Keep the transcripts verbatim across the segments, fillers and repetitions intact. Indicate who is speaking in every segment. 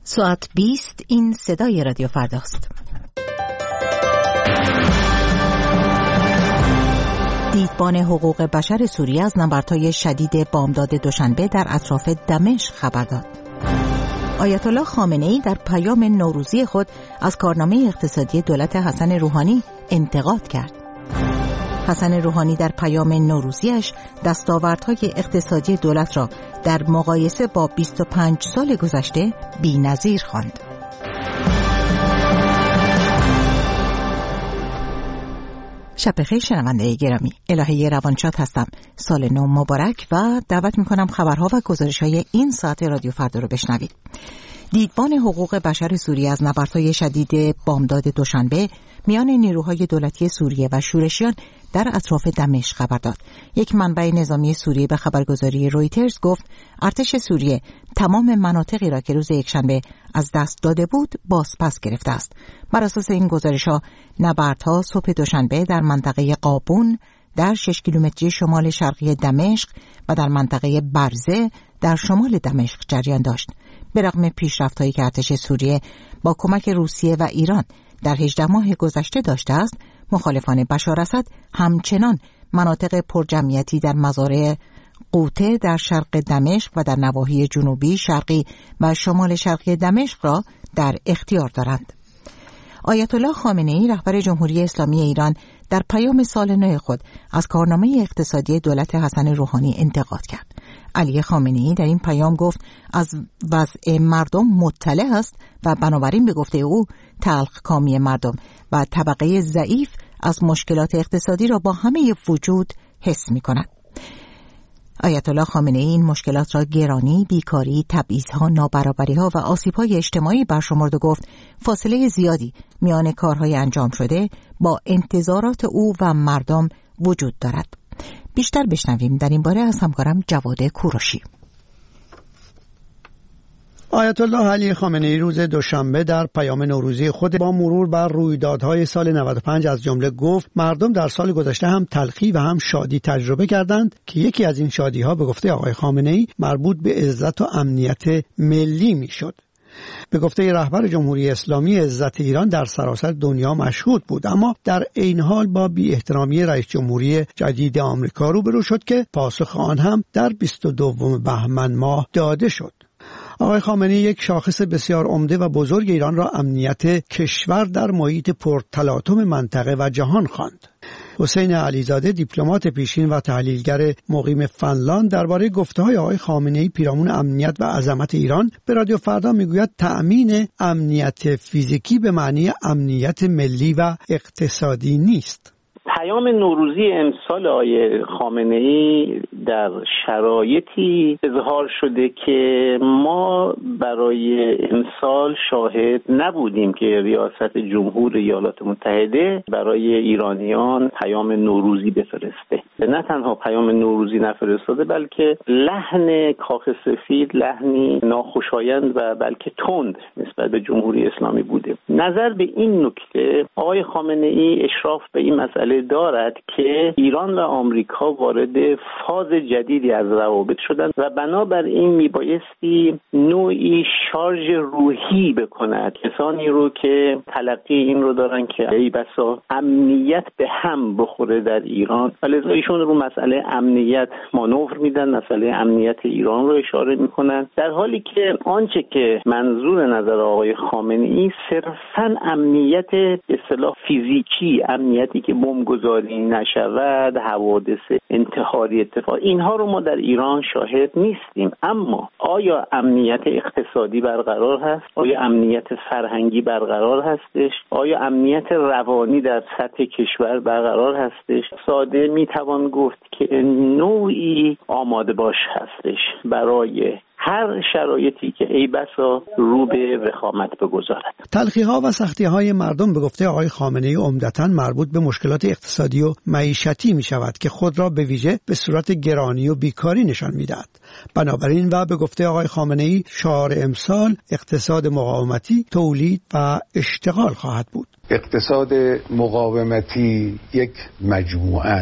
Speaker 1: ساعت بیست این صدای رادیو فرداست. دیدبان حقوق بشر سوریه از نبردهای شدید بامداد دوشنبه در اطراف دمشق خبر داد. آیت الله خامنه‌ای در پیام نوروزی خود از کارنامه اقتصادی دولت حسن روحانی انتقاد کرد. حسن روحانی در پیام نوروزیش دستاوردهای اقتصادی دولت را در مقایسه با بیست و پنج سال گذشته بی‌نظیر خواند. شب بخیر شنونده گرامی، الهه روانشاد هستم. سال نو مبارک و دعوت میکنم خبرها و گزارش‌های این ساعت رادیو فردا رو بشنوید. دیدبان حقوق بشر سوریه از نبردهای شدید بامداد دوشنبه میان نیروهای دولتی سوریه و شورشیان در اطراف دمشق خبر داد. یک منبع نظامی سوریه به خبرگزاری رویترز گفت ارتش سوریه تمام مناطقی را که روز یکشنبه از دست داده بود بازپس گرفته است. بر اساس این گزارش‌ها نبردها صبح دوشنبه در منطقه قابون در شش کیلومتری شمال شرقی دمشق و در منطقه برزه در شمال دمشق جریان داشت. به رغم پیشرفت‌هایی که ارتش سوریه با کمک روسیه و ایران در هجده ماه گذشته داشته است، مخالفان بشار اسد همچنان مناطق پرجمعیتی در مزارع قوطه در شرق دمشق و در نواحی جنوبی، شرقی و شمال شرقی دمشق را در اختیار دارند. آیت الله خامنه‌ای رهبر جمهوری اسلامی ایران در پیام سال نو خود از کارنامه اقتصادی دولت حسن روحانی انتقاد کرد. علی خامنه‌ای در این پیام گفت از وضع مردم مطلع است و بنابراین به گفته او تلخکامی مردم و طبقه ضعیف از مشکلات اقتصادی را با همه وجود حس می‌کند. آیت الله خامنه‌ای این مشکلات را گرانی، بیکاری، تبعیض‌ها، نابرابری‌ها و آسیب‌های اجتماعی برشمرد و گفت فاصله زیادی میان کارهای انجام شده با انتظارات او و مردم وجود دارد. بیشتر بشنویم در این باره از همکارم جواد کوروشی.
Speaker 2: آیت الله علی خامنه‌ای روز دوشنبه در پیام نوروزی خود با مرور بر رویدادهای سال نود و پنج از جمله گفت مردم در سال گذشته هم تلخی و هم شادی تجربه کردند که یکی از این شادی‌ها به گفته آقای خامنه‌ای مربوط به عزت و امنیت ملی میشد. به گفته رهبر جمهوری اسلامی عزت ایران در سراسر دنیا مشهود بود، اما در عین حال با بی احترامی رئیس جمهوری جدید آمریکا روبرو شد که پاسخ آن هم در بیست و دوم بهمن ماه داده شد. آقای خامنه‌ای یک شاخص بسیار عمده و بزرگ ایران را امنیت کشور در محیط پرتلاطم منطقه و جهان خواند. حسین علیزاده دیپلمات پیشین و تحلیلگر مقیم فنلاند درباره گفته‌های آقای خامنه‌ای پیرامون امنیت و عظمت ایران به رادیو فردا میگوید تأمین امنیت فیزیکی به معنی امنیت ملی و اقتصادی نیست.
Speaker 3: پیام نوروزی امسال آقای خامنه‌ای در شرایطی اظهار شده که ما برای امسال شاهد نبودیم که ریاست جمهور ایالات متحده برای ایرانیان پیام نوروزی بفرسته. نه تنها پیام نوروزی نفرستاده بلکه لحن کاخ سفید لحنی ناخوشایند و بلکه تند نسبت به جمهوری اسلامی بوده. نظر به این نکته آقای خامنه‌ای اشراف به این مسئله دارد که ایران و آمریکا وارد فاز جدیدی از روابط شدند و بنابراین میبایستی نوعی شارژ روحی بکند کسانی رو که تلقی این رو دارن که ای بسا امنیت به هم بخوره در ایران و لذا ایشون رو مسئله امنیت مانور میدن، مسئله امنیت ایران رو اشاره میکنن، در حالی که آنچه که منظور نظر آقای خامنه‌ای صرفاً امنیت به اصطلاح فیزیکی، امنیتی که بمبگذاری نشود، حوادث انتحاری اتفاق، اینها رو ما در ایران شاهد نیستیم. اما آیا امنیت اقتصادی برقرار هست؟ آیا امنیت فرهنگی برقرار هستش؟ آیا امنیت روانی در سطح کشور برقرار هستش؟ ساده میتوان گفت که نوعی آماده باش هستش برای هر شرایطی که ای بسا رو به وخامت بگذارد.
Speaker 2: تلخی‌ها و سختی‌های مردم به گفته آقای خامنه‌ای عمدتاً مربوط به مشکلات اقتصادی و معیشتی می‌شود که خود را به ویژه به صورت گرانی و بیکاری نشان می‌دهد. بنابراین و به گفته آقای خامنه‌ای شعار امسال اقتصاد مقاومتی، تولید و اشتغال خواهد بود.
Speaker 4: اقتصاد مقاومتی یک مجموعه است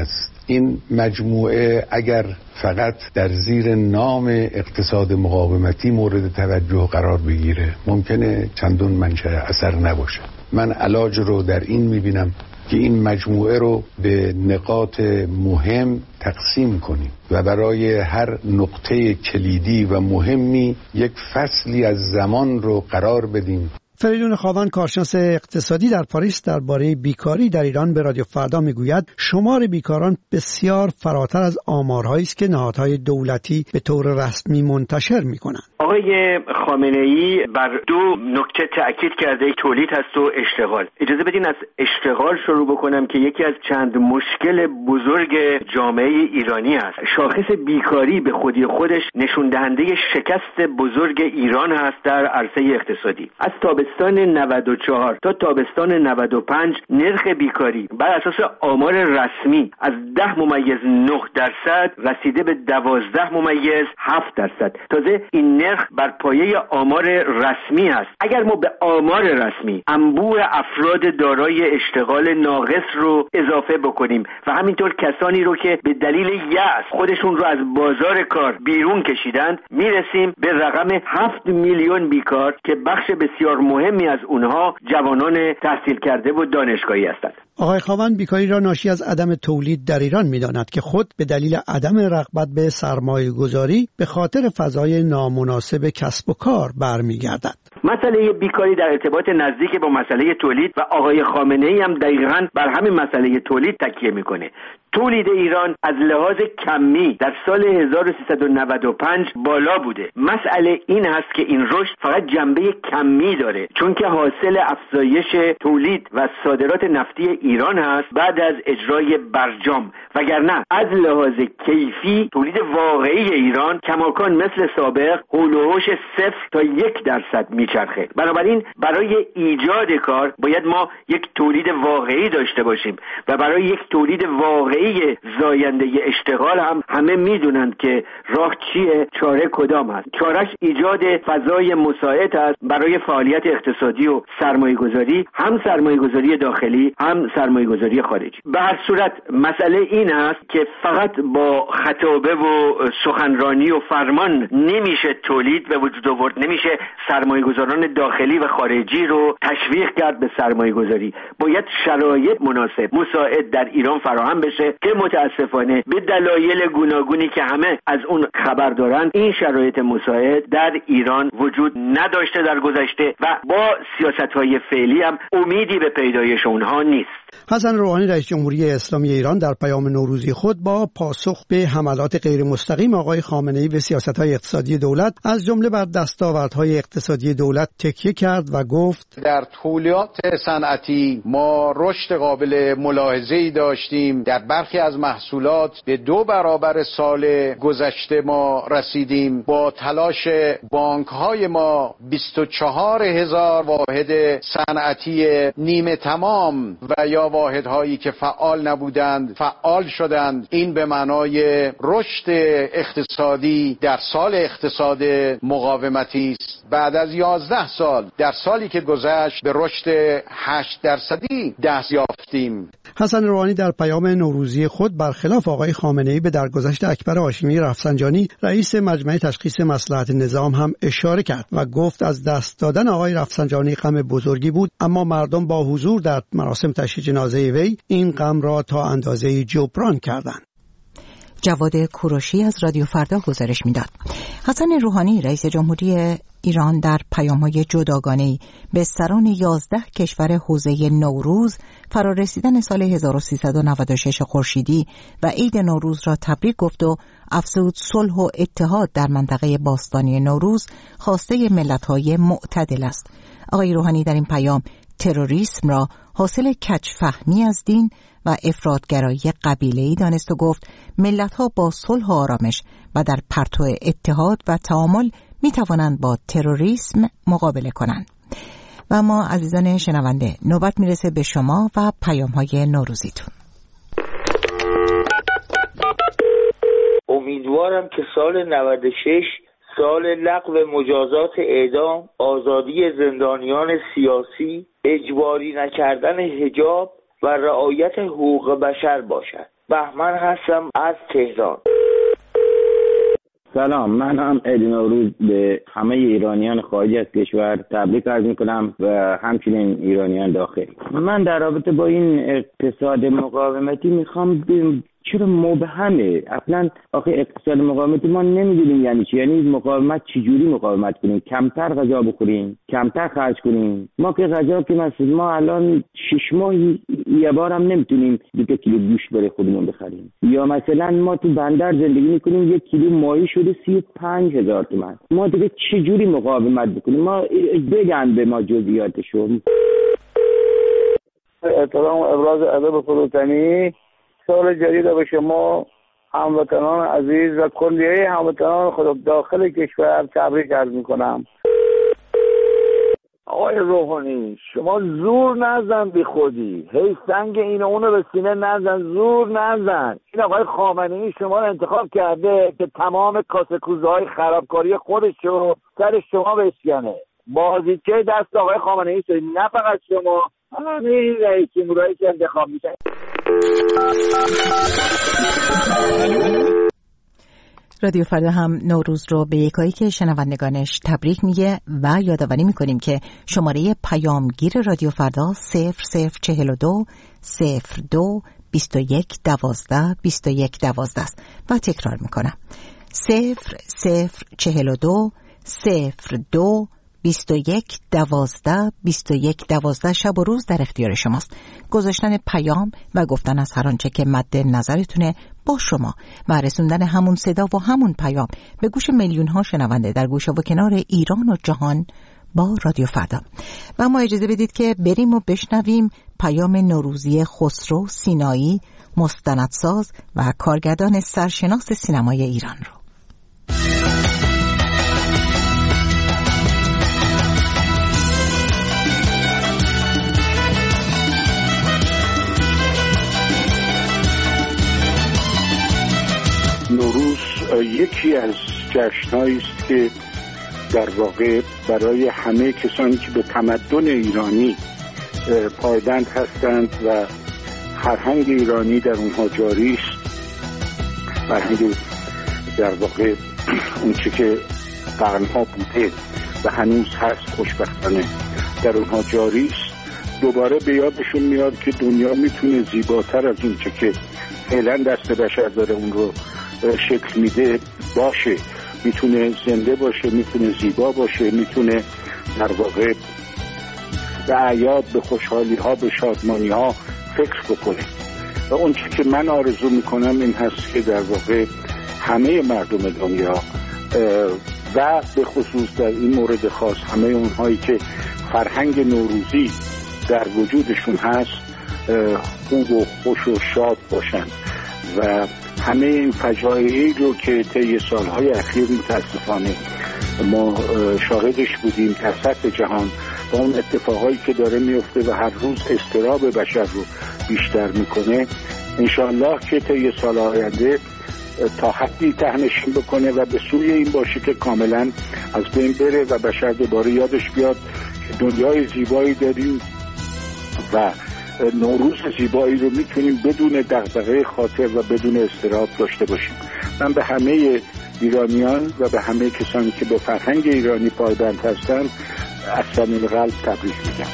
Speaker 4: این مجموعه اگر فقط در زیر نام اقتصاد مقاومتی مورد توجه قرار بگیره ممکنه چندون منشأ اثر نباشه. من علاج رو در این میبینم که این مجموعه رو به نقاط مهم تقسیم کنیم و برای هر نقطه کلیدی و مهمی یک فصلی از زمان رو قرار بدیم.
Speaker 2: فریدون خاون، کارشناس اقتصادی در پاریس، درباره بیکاری در ایران به رادیو فردا میگوید شمار بیکاران بسیار فراتر از آمارهایی است که نهادهای دولتی به طور رسمی منتشر میکنند.
Speaker 5: آقای خامنه‌ای بر دو نکته تأکید کرده، تولید هست و اشتغال. اجازه بدین از اشتغال شروع بکنم که یکی از چند مشکل بزرگ جامعه ایرانی است. شاخص بیکاری به خودی خودش نشون دهنده شکست بزرگ ایران هست در عرصه اقتصادی. از تابستان نود و چهار تا تابستان نود و پنج نرخ بیکاری بر اساس آمار رسمی از ده ممیز نه درصد رسیده به دوازده ممیز هفت درصد. تازه این نرخ بر پایه آمار رسمی است. اگر ما به آمار رسمی انبوه افراد دارای اشتغال ناقص رو اضافه بکنیم و همینطور کسانی رو که به دلیل یأس خودشون رو از بازار کار بیرون کشیدند، میرسیم به رقم هفت میلیون بیکار که بخش بسیار مهمی از اونها جوانان تحصیل کرده و دانشگاهی هستند.
Speaker 2: آقای خاون بیکاری را ناشی از عدم تولید در ایران می‌داند که خود به دلیل عدم رغبت به سرمایه گذاری به خاطر فضای نامناسب کسب و کار برمیگردد.
Speaker 5: مسئله بیکاری در ارتباط نزدیک با مسئله تولید و آقای خامنه‌ای هم دقیقاً بر همین مسئله تولید تکیه میکنه. تولید ایران از لحاظ کمی در سال هزار و سیصد و نود و پنج بالا بوده. مسئله این هست که این رشد فقط جنبه کمی داره، چون که حاصل افزایش تولید و صادرات نفتی ایران هست بعد از اجرای برجام، وگرنه از لحاظ کیفی تولید واقعی ایران کماکان مثل سابق حول و حوش صفر تا یک درصد میچرخه. بنابراین برای ایجاد کار باید ما یک تولید واقعی داشته باشیم و برای یک تولید واقعی زاینده اشتغال هم همه میدونند که راه چیه، چاره کدام است. چارش ایجاد فضای مساعد است برای فعالیت اقتصادی و سرمایه گذاری، هم سرمایه گذاری داخلی هم سرمایه گذاری خارجی. به هر صورت مسئله این است که فقط با خطابه و سخنرانی و فرمان نمیشه تولید به وجود آورد، نمیشه سرمایه گذاران داخلی و خارجی رو تشویق کرد به سرمایه گذاری. باید شرایط مناسب مساعد در ایران فراهم بشه که متاسفانه به دلایل گوناگونی که همه از اون خبر دارن این شرایط مساعد در ایران وجود نداشته در گذشته و با سیاست‌های فعلی هم امیدی به پیدایش اونها نیست.
Speaker 2: حسن روحانی رئیس جمهوری اسلامی ایران در پیام نوروزی خود با پاسخ به حملات غیر مستقیم آقای خامنه‌ای به سیاست‌های اقتصادی دولت از جمله بر دستاوردهای اقتصادی دولت تکیه کرد و گفت
Speaker 6: در تولیدات صنعتی ما رشد قابل ملاحظه‌ای داشتیم. در برخی از محصولات به دو برابر سال گذشته ما رسیدیم. با تلاش بانک‌های ما بیست و چهار هزار واحد صنعتی نیمه تمام و یا واحدهایی که فعال نبودند فعال شدند. این به معنای رشد اقتصادی در سال اقتصاد مقاومتی است. بعد از یازده سال در سالی که گذشت به رشد هشت درصدی دست یافتیم.
Speaker 2: حسن روحانی در پیام نوروزی خود برخلاف آقای خامنه‌ای به درگذشت اکبر هاشمی رفسنجانی رئیس مجمع تشخیص مصلحت نظام هم اشاره کرد و گفت از دست دادن آقای رفسنجانی غم بزرگی بود، اما مردم با حضور در مراسم تشییع جنازه وی این غم را تا اندازه‌ای جبران کردند.
Speaker 1: جواد کوروشی از رادیو فردا گزارش میداد. حسن روحانی رئیس جمهوری ایران در پیام‌های جداگانه‌ای به سران یازده کشور حوزه نوروز فرارسیدن سال هزار و سیصد و نود و شش خورشیدی و عید نوروز را تبریک گفت و افزود صلح و اتحاد در منطقه باستانی نوروز خواسته ملت‌های معتدل است. آقای روحانی در این پیام تروریسم را حاصل کج‌فهمی از دین و افراط‌گرایی قبیله‌ای دانست و گفت ملت‌ها با صلح و آرامش و در پرتو اتحاد و تعامل می توانند با تروریسم مقابله کنند. و ما عزیزان شنونده نوبت میرسه به شما و پیام‌های نوروزیتون.
Speaker 7: امیدوارم که سال نود و شش سال لغو مجازات اعدام، آزادی زندانیان سیاسی، اجباری نکردن حجاب و رعایت حقوق بشر باشد. بهمن هستم از تهران.
Speaker 8: سلام، من هم عید نوروز به همه ایرانیان خارج از کشور تبریک عرض میکنم و همچنین ایرانیان داخل. من در رابطه با این اقتصاد مقاومتی میخوام بگم چرا مبهمه. اصلا آخه اقتصاد مقاومتی ما نمیدونیم یعنی چی. یعنی مقاومت چجوری مقاومت کنیم؟ کمتر غذا بخوریم، کمتر خرج کنیم. ما که غذا که مثلا ما الان شش ماه یه بار هم نمیتونیم دو کیلو گوشت برای خودمون بخریم. یا مثلا ما تو بندر زندگی میکنیم، یک کیلو ماهی شده سی و پنج هزار تومان. ما دیگه چجوری مقاومت بکنیم؟ ما بگن به ما جزئیاتشو.
Speaker 9: احترام و ابراز ادب فروتنی. سال جدید به شما هموطنان عزیز و کلیه هموطنان خود داخل کشور تبریک عرض میکنم. آقای روحانی، شما زور نزن بی خودی، هی سنگ این و اونو به سینه نزن، زور نزن. این آقای خامنه‌ای شما رو انتخاب کرده که تمام کاسه کوزه های خرابکاری خودش رو سر شما بشکنه. بازیچه دست آقای خامنه‌ای شدید، نه فقط شما، همه رئیس جمهورایی که انتخاب میشن.
Speaker 1: رادیو فردا هم نوروز رو به یکایی که شنوندگانش تبریک میگه و یادآوری میکنیم که شماره پیامگیر رادیو فردا صفر صفر چهل و دو صفر دو بیست و یک دوازده بیست و یک دوازده است و تکرار میکنم صفر صفر چهل و دو صفر دو بیست و یک دوازده بیست و یک دوازده. شب و روز در اختیار شماست. گذاشتن پیام و گفتن از هر آنچه که مد نظرتونه با شما و رسوندن همون صدا و همون پیام به گوش میلیون ها شنونده در گوشه و کنار ایران و جهان با رادیو فردا. و ما اجازه بدید که بریم و بشنویم پیام نوروزی خسرو سینایی، مستندساز و کارگردان سرشناس سینمای ایران رو.
Speaker 4: نوروز یکی از جشن‌هایی است که در واقع برای همه کسانی که به تمدن ایرانی پایبند هستند و فرهنگ ایرانی در اونها جاری است، فرهنگ در واقع اون چه که قرنها بوده و هنوز هست خوشبختانه در اونها جاری است، دوباره به یادشون میاد که دنیا میتونه زیباتر از اون چه که فعلا دست بشر داره اون رو شکل میده باشه، میتونه زنده باشه، میتونه زیبا باشه، میتونه در واقع به اعیاد، به خوشحالی ها، به شادمانی ها فکر بکنه. و اون چی که من آرزو میکنم این هست که در واقع همه مردم دنیا و به خصوص در این مورد خاص همه اونهایی که فرهنگ نوروزی در وجودشون هست خوب و خوش و شاد باشن و همه این فجایعی رو که طی سالهای اخیر متاسفانه ما شاهدش بودیم در سطح جهان و اون اتفاقایی که داره میفته و هر روز اضطراب بشر رو بیشتر میکنه، انشاءالله که طی سال آینده تا حدی تهنشین بکنه و به سوی این باشه که کاملا از بین بره و بشر دوباره یادش بیاد که دنیای زیبایی داریم و نوروز زیبایی رو میتونیم بدون دغدغه خاطر و بدون اضطراب داشته باشیم. من به همه ایرانیان و به همه کسانی که به فرهنگ ایرانی پایبند هستند از صمیم قلب تبریک میگم.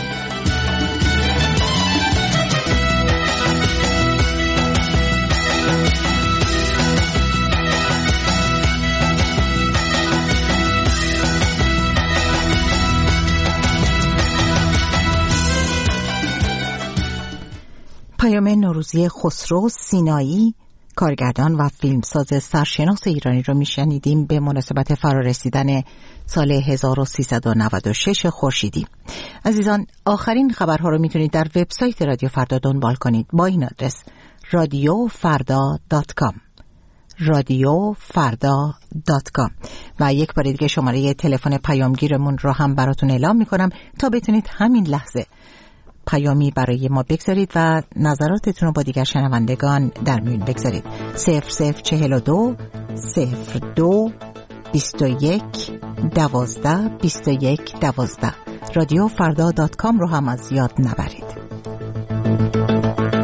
Speaker 1: پیام نوروزی خسرو سینایی، کارگردان و فیلمساز سرشناس ایرانی رو میشنیدیم به مناسبت فرارسیدن سال هزار و سیصد و نود و شش خورشیدی. عزیزان، آخرین خبرها رو میتونید در وبسایت رادیو فردا دنبال کنید با این آدرس رادیو فردا دات کام رادیو فردا دات کام و یک بار دیگه شماره تلفن پیامگیرمون رو هم براتون اعلام میکنم تا بتونید همین لحظه پیامی برای ما بگذارید و نظراتتون رو با دیگر شنوندگان در میون بگذارید. صفر صفر چهل و دو صفر دو بیست و یک دوازده بیست و یک دوازده. رادیو فردا دات کام رو هم از یاد نبرید.